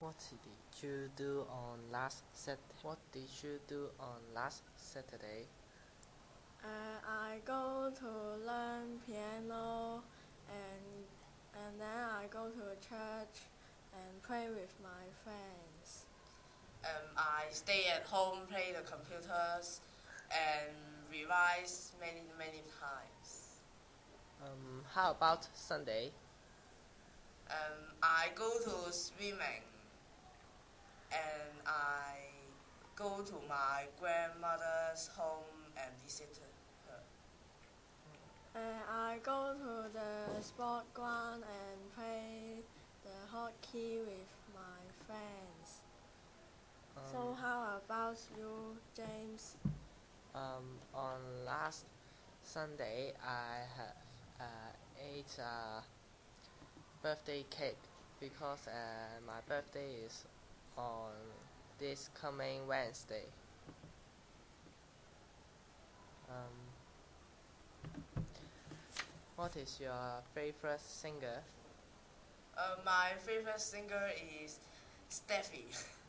What did you do on last Saturday? I go to learn piano and then I go to church and play with my friends. I stay at home, play the computers, and revise many times. How about Sunday? I go to swimming, and I go to my grandmother's home and visit her. I go to the sport ground and play the hockey with my friends. So how about you, James? On last Sunday, I have ate a birthday cake because my birthday is on this coming Wednesday. What is your favorite singer? My favorite singer is Steffi.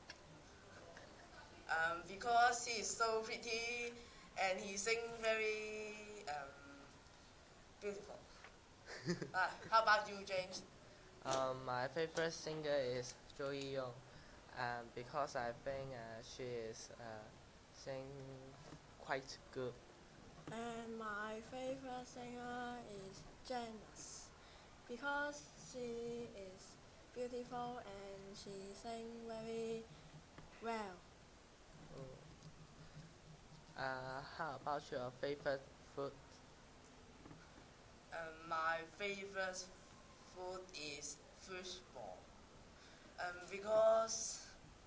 Because he is so pretty and he sings very beautiful. How about you, James? My favorite singer is Joey Young, because I think she is sing quite good. And my favorite singer is Janice because she is beautiful and she sings very well. How about your favorite food? My favorite food is fish ball. Because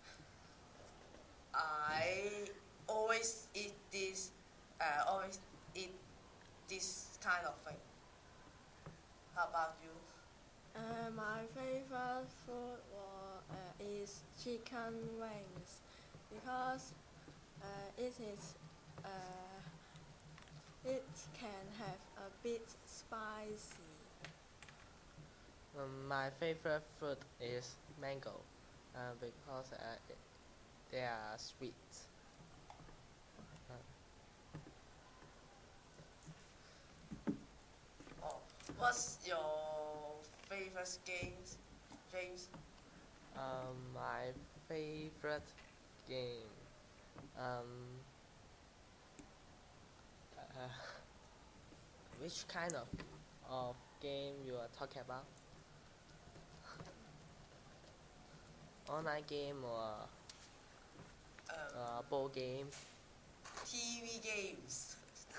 I always eat this kind of thing. How about you? My favorite food is chicken wings because it is it can have a bit spicy. My favorite fruit is mango, because they are sweet. Oh, what's your favorite games, James? My favorite game. Um, uh, which kind of game you are talking about? Online game or board game? TV games.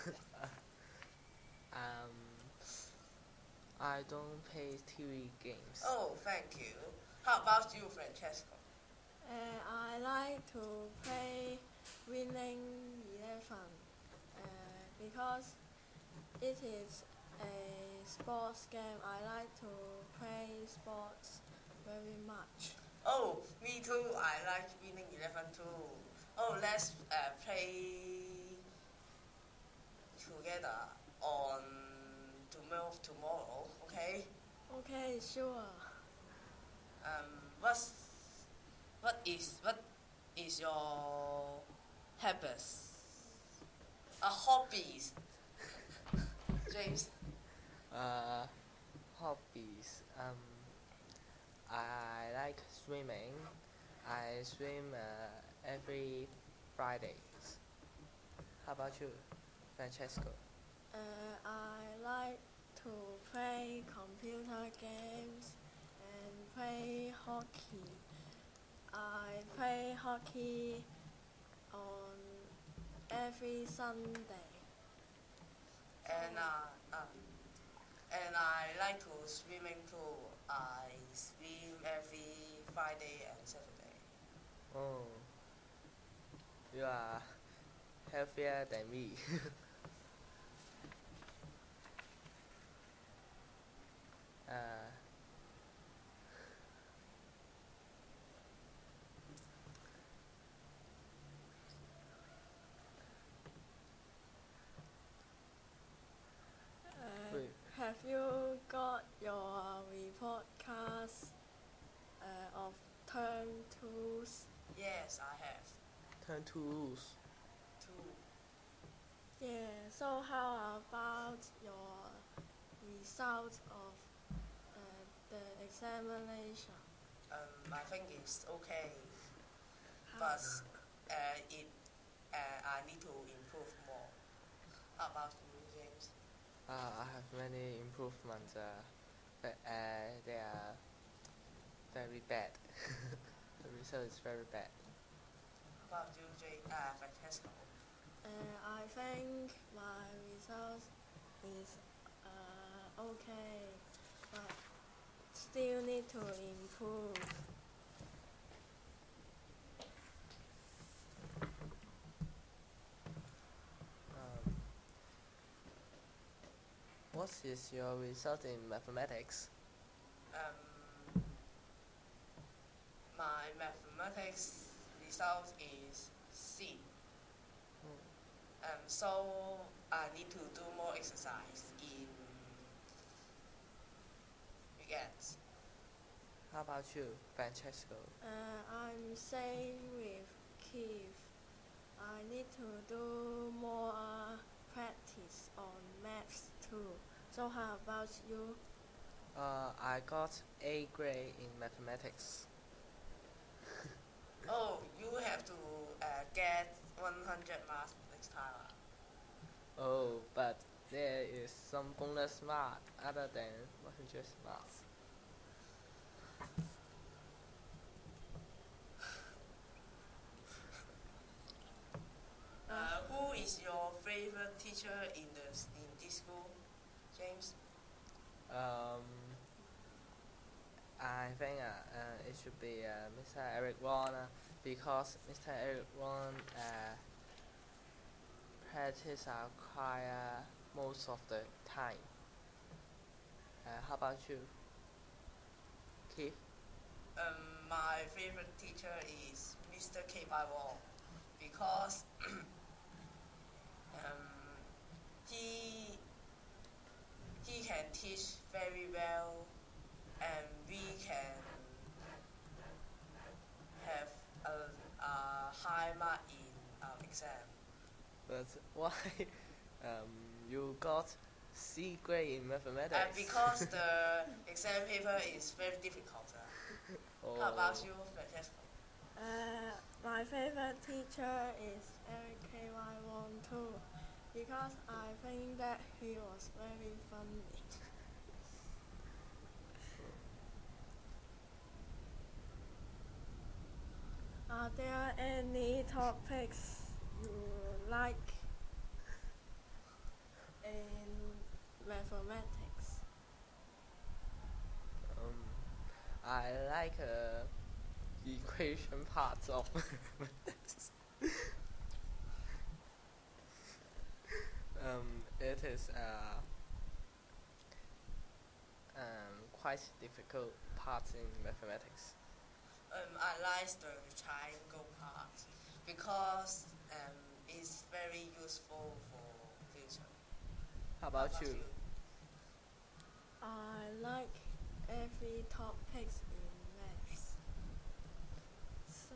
Um, I don't play TV games. Oh, thank you. How about you, Francesco? I like to play Winning 11 because it is a sports game. I like to play sports very much. Oh, me too. I like Winning 11 too. Oh, let's play together on tomorrow, okay? Okay, sure. Um, what's what is your habits? Hobbies, James. Uh, Hobbies. I like swimming. I swim every Fridays. How about you, Francesco? I like to play computer games and play hockey. I play hockey on every Sunday. And I like to swimming too. I swim every Friday and Saturday. Oh, you are healthier than me. uh, wait, Have you got your report cards of term tools? Yes, I have. Turn tools. 2. Yeah, so how about your result of the examination? I think it's okay, How? but I need to improve more. How about you, James? I have many improvements, but they are very bad. The result is very bad. How about you, Francesco? I think my result is okay, but still need to improve. Um, what is your result in mathematics? Um, my mathematics result is C. So I need to do more exercise in weekends. How about you, Francesco? I'm same with Keith. I need to do more practice on maths too. So how about you? I got A grade in mathematics. Oh, you have to get 100 marks next time. Oh, but there is some bonus mark other than 100 marks. Who is your favorite teacher in this school, James? Um, I think it should be Mr. Eric Wong because Mr. Eric Wong practice our choir most of the time. How about you, Keith? My favorite teacher is Mr. K. Bai Wong because he can teach very well and we can have a high mark in our exam. But why you got C grade in mathematics? And because the exam paper is very difficult. Oh. How about you, Francesco? My favorite teacher is Eric K.Y. Wong too, because I think that he was very funny. Are there any topics you like in mathematics? I like equation parts of mathematics. It is quite difficult part in mathematics. I like the triangle part because it's very useful for future. How about you? I like every topics in maths. So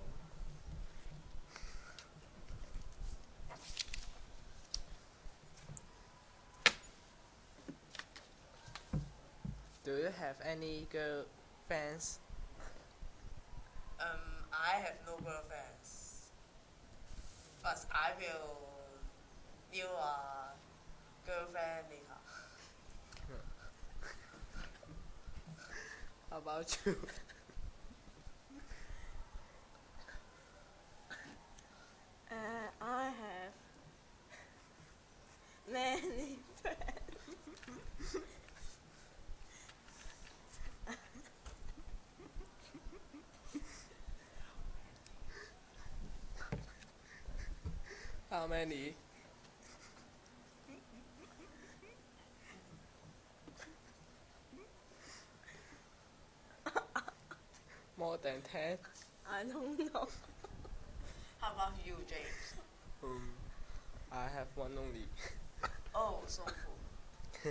Do you have any girl friends? I have no girlfriends, but I will new a girlfriend later. How about you? I have many friends. How many? More than 10? I don't know. How about you, James? I have one only. Oh, so cool.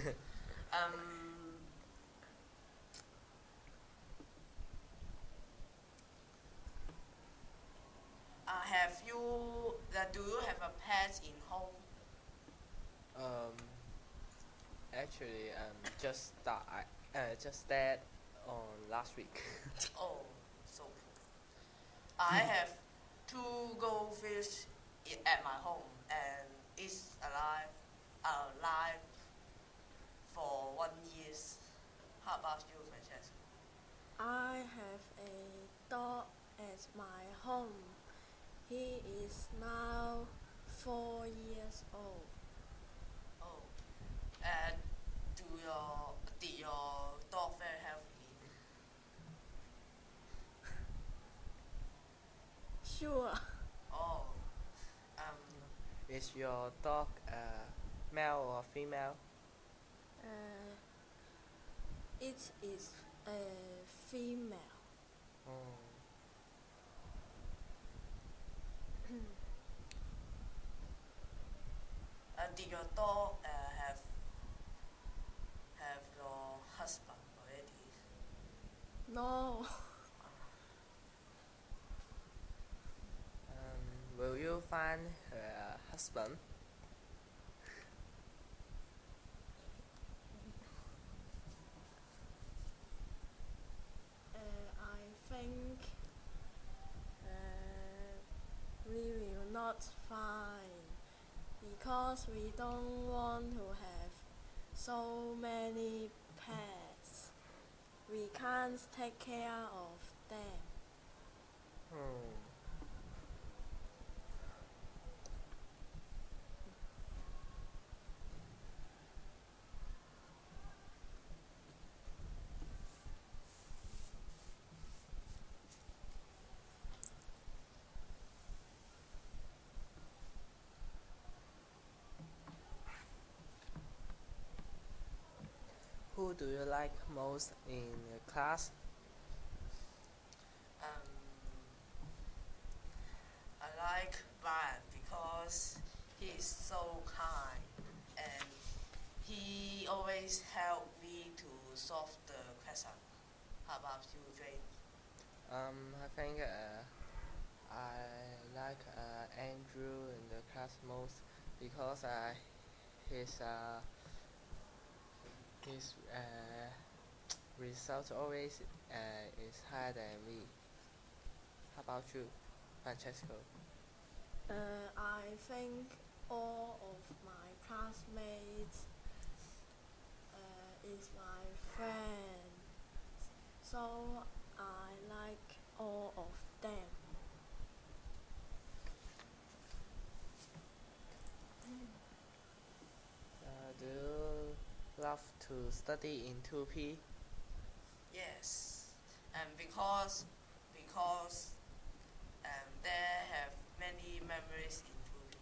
Do you have a pet in home? Um, actually, just that on last week. Oh, so cool. I have two goldfish at my home, and it's alive for 1 year. How about you, Francesca? I have a dog at my home. He is now 4 years old. Oh, and did your dog very healthy? Sure. Oh, Is your dog male or female? Uh, it is a female. Oh. did your dog have your husband already? No. Will you find her husband? I think we will not find because we don't want to have so many pets. We can't take care of them. Hmm. Who do you like most in the class? Um, I like Brian because he is so kind and he always help me to solve the question. How about you, Jane? I think I like Andrew in the class most because his results always is higher than me. How about you, Francesco? I think all of my classmates is my friend, so I like all of them. Do you love to study in 2P? Yes, and because there have many memories in Tupi.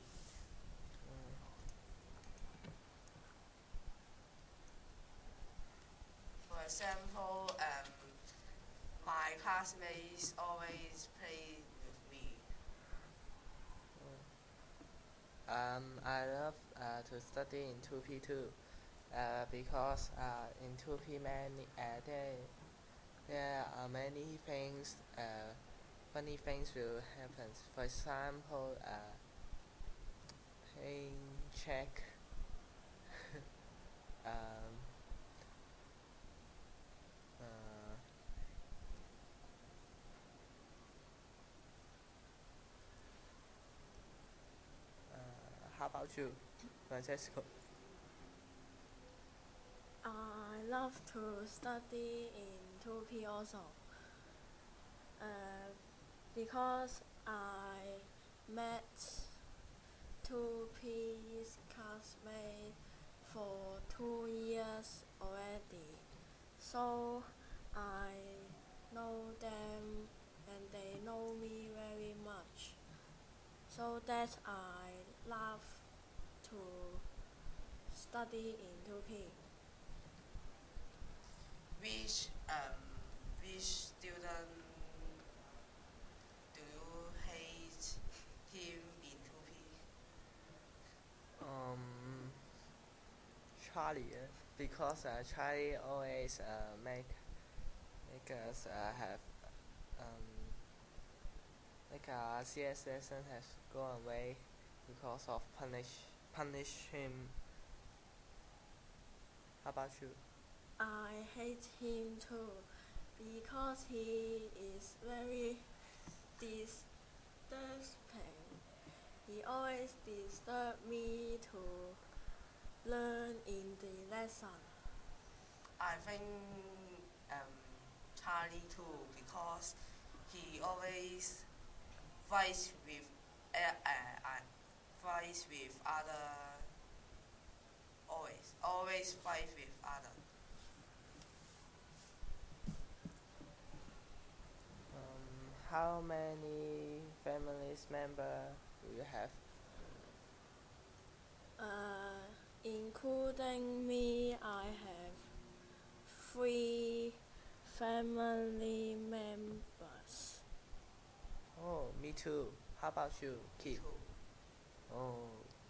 For example, my classmates always play with me. I love to study in 2P too, because in 2P there are many things, funny things will happen. For example, playing check, um, uh, how about you, Francesco? I love to study in 2P also because I met 2P's classmates for 2 years already. So I know them and they know me very much. So that I love to study in 2P. Which student do you hate him in Tupi? Charlie, because Charlie always make us have like our CS lesson has gone away because of punish him. How about you? I hate him too because he is very disturbing. He always disturb me to learn in the lesson. I think Charlie too because he always fights with fights with other always fight with other. How many families member do you have? Including me, I have 3 family members. Oh, me too. How about you, Keith? Too. Oh.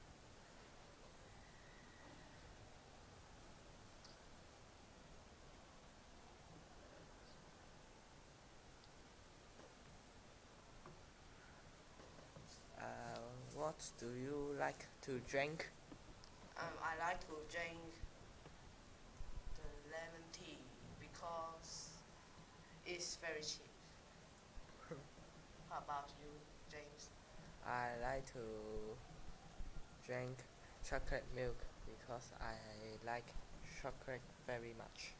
What do you like to drink? I like to drink the lemon tea because it's very cheap. How about you, James? I like to drink chocolate milk because I like chocolate very much.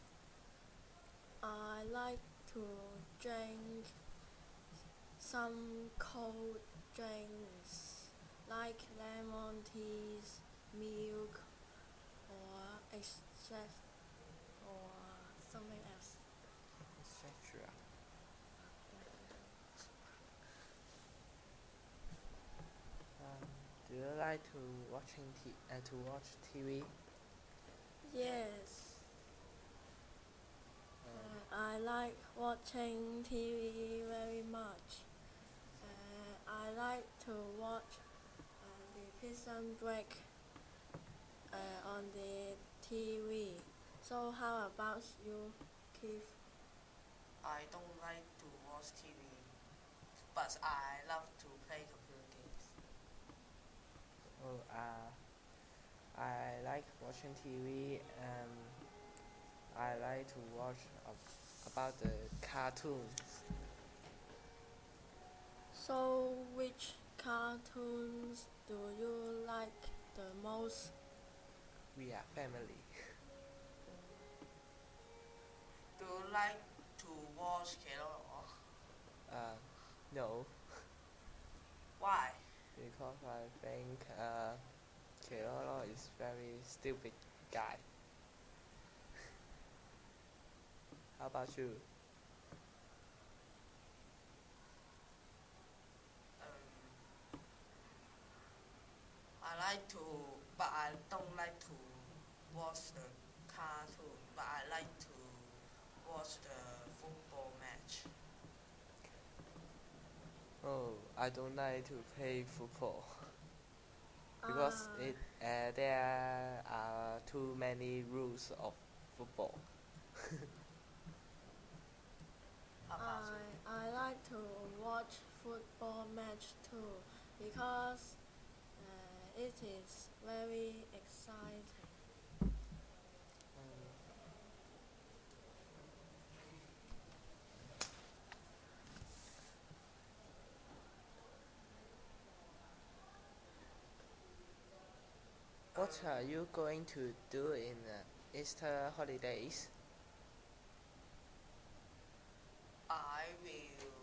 I like to drink some cold drinks like lemon teas, milk, or extract, or something else. Etc. Do you like to watch TV? Yes, I like watching TV very much. I like to watch the Prison Break on the TV. So how about you, Keith? I don't like to watch TV, but I love to play computer games. Oh, I like watching TV and I like to watch about the cartoons. So which cartoons do you like the most? We are family. Do you like to watch Keroro? No, Why? because I think Keroro is very stupid guy. How about you? Um, I like to, but I don't like to watch the cartoon. But I like to watch the football match. Oh, I don't like to play football because there are too many rules of football. How about you? I like to watch football match too because it is very exciting. What are you going to do in Easter holidays? I will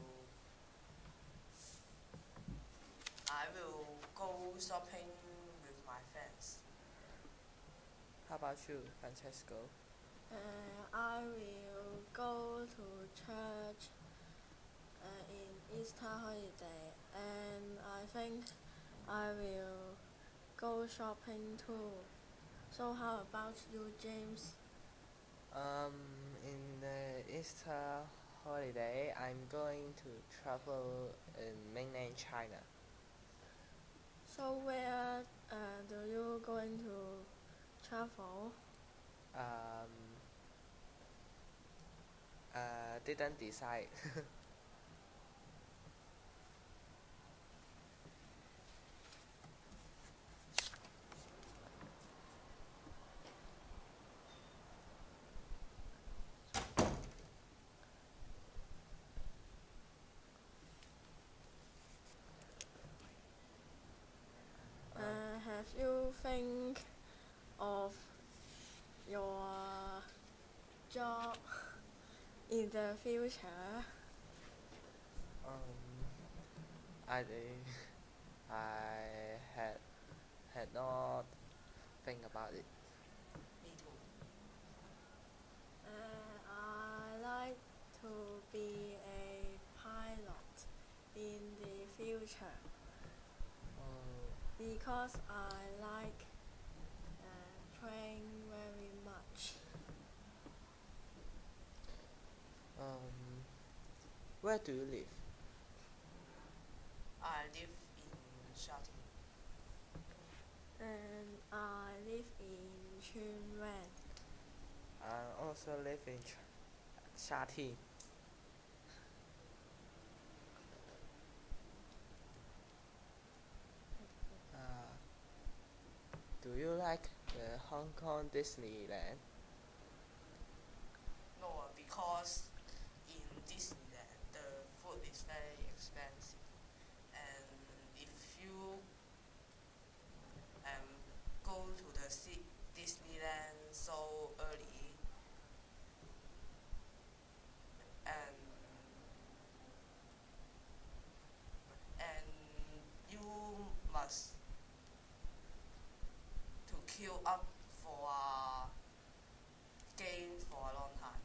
I will go shopping with my friends. How about you, Francesco? I will go to church in Easter holiday, and I think I will go shopping too. So how about you, James? In the Easter holiday, I'm going to travel in mainland China. So where do you going to travel? Um, didn't decide. think of your job in the future? I I had not think about it. Me too. I like to be a pilot in the future because I like playing very much. Where do you live? I live in Shati. And I live in Chun Wan. I also live in Sha Tin. Do you like the Hong Kong Disneyland? No, because in Disneyland the food is very expensive, and if you go to the Disneyland so early, and and you must to queue up for a game for a long time.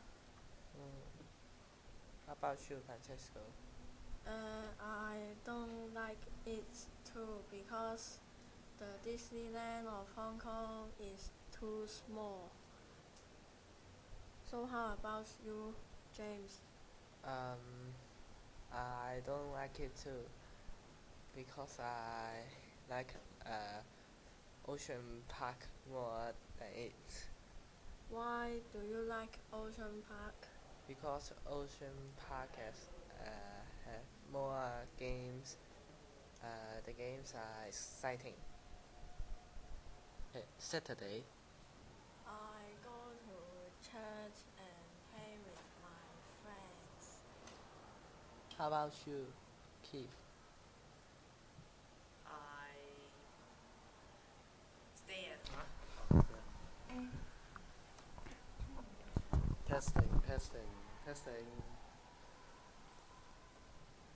How about you, Francesco? I don't like it too because the Disneyland of Hong Kong is too small. So how about you, James? I don't like it too because I like Ocean Park more than it. Why do you like Ocean Park? Because Ocean Park have more games. The games are exciting. Saturday. I go to church and play with my friends. How about you, Keith? I stay at home. Testing, testing, testing.